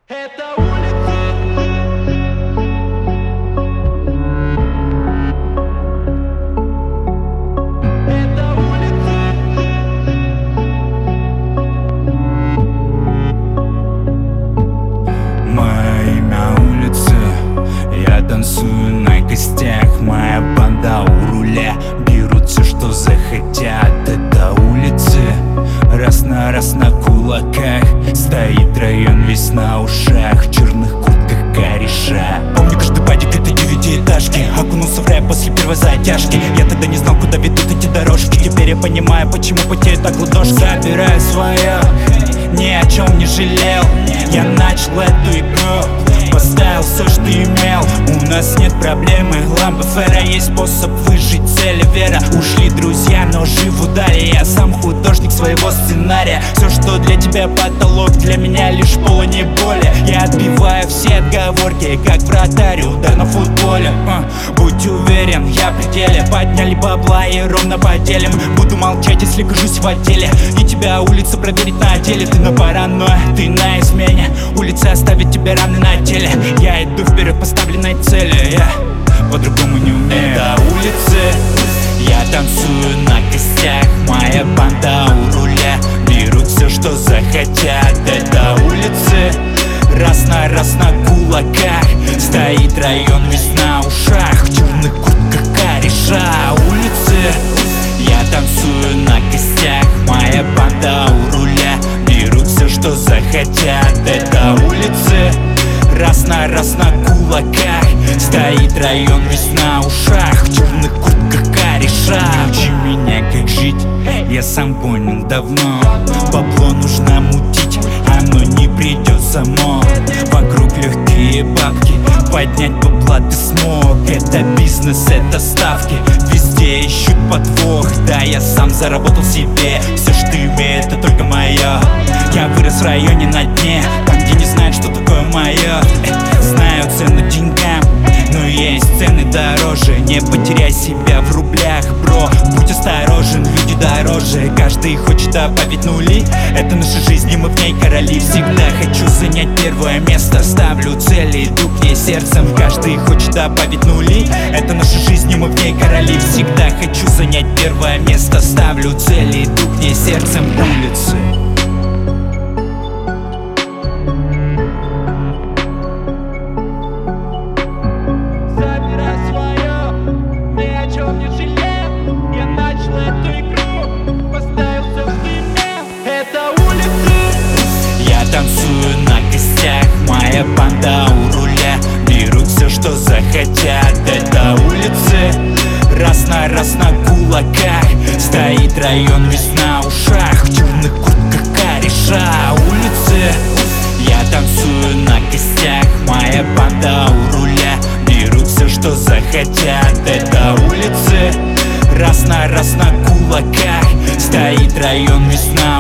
Это улица. Это улица. Мое имя улица, я танцую на костях. Моя банда у руля, берут все, что захотят. Это улицы, раз на кулаках. Стоит район весь на ушах, в черных куртках кореша. Помню каждый падик этой девятиэтажки, окунулся в рэп после первой затяжки. Я тогда не знал, куда ведут эти дорожки. Теперь я понимаю, почему потеет так ладошки. Забираю свое, ни о чем не жалел. Я начал эту игру, поставил все, что имел. У нас нет проблемы, лампа фера, есть способ выжить, цель и вера. Ушли друзья, но живу далее. Я сам художник своего сценария. Все, что для тебя потолок, для меня лишь пол, не более. Я отбиваю все отговорки, как вратарь, удар на футболе. Будь уверен, я в пределе. Подняли бабла и ровно поделим. Буду молчать, если кажусь в отделе. И тебя улица проверить на деле. Ты на паранойя, ты на измене. Улица оставит тебе раны на теле. Я иду вперед поставленной цели, я по-другому не умею. Это улицы, я танцую на костях. Моя банда у руля, берут все, что захотят. Это улицы, раз на кулаках. Стоит район весь на ушах, в черных куртках кореша. Улицы, я танцую на костях. Моя банда у руля, берут все, что захотят. Это улицы, раз на кулаках. Стоит район весь на ушах, в черных куртках кореша. Учи меня, как жить, я сам понял давно. Бабло нужно мутить, оно не придет само. Вокруг легкие бабки, поднять бабла ты смог. Это бизнес, это ставки, везде ищут подвох. Да, я сам заработал себе, все, что имею, это только мое. Я вырос в районе на дне, там, где не знают, что такое мое. Знаю цену деньгам, но есть цены дороже. Не потеряй себя в рублях, бро. Будь осторожен, люди дороже. Каждый хочет добавить нули, это наша жизнь, и мы в ней короли. Всегда хочу занять первое место, ставлю цели, иду к ней сердцем. Каждый хочет добавить нули, это наша жизнь, и мы в ней короли. Всегда хочу занять первое место, ставлю цели, иду к ней сердцем. Улицы. Танцую на костях, моя банда у руля, берут все, что захотят. Это улицы, раз на кулаках. Стоит район весь на ушах, в черных куртках кореша. Улицы, я танцую на костях. Моя банда у руля, берут все, что захотят. Это улицы, раз на кулаках. Стоит район весь на